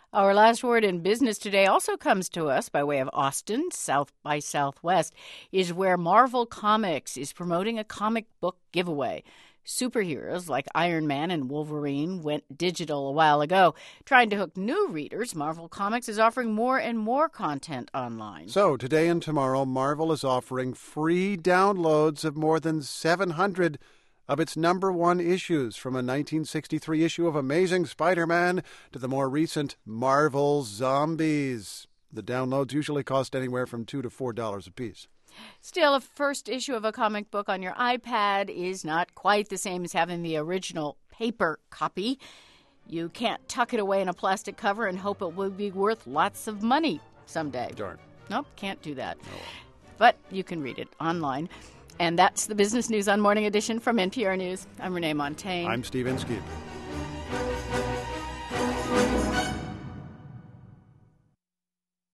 Our last word in business today also comes to us by way of Austin. South by Southwest is where Marvel Comics is promoting a comic book giveaway. Superheroes like Iron Man and Wolverine went digital a while ago. Trying to hook new readers, Marvel Comics is offering more and more content online. So today and tomorrow, Marvel is offering free downloads of more than 700 of its #1 issues, from a 1963 issue of Amazing Spider-Man to the more recent Marvel Zombies. The downloads usually cost anywhere from $2 to $4 a piece. Still, a first issue of a comic book on your iPad is not quite the same as having the original paper copy. You can't tuck it away in a plastic cover and hope it will be worth lots of money someday. Darn. Nope, can't do that. No. But you can read it online. And that's the business news on Morning Edition from NPR News. I'm Renee Montagne. I'm Steve Inskeep.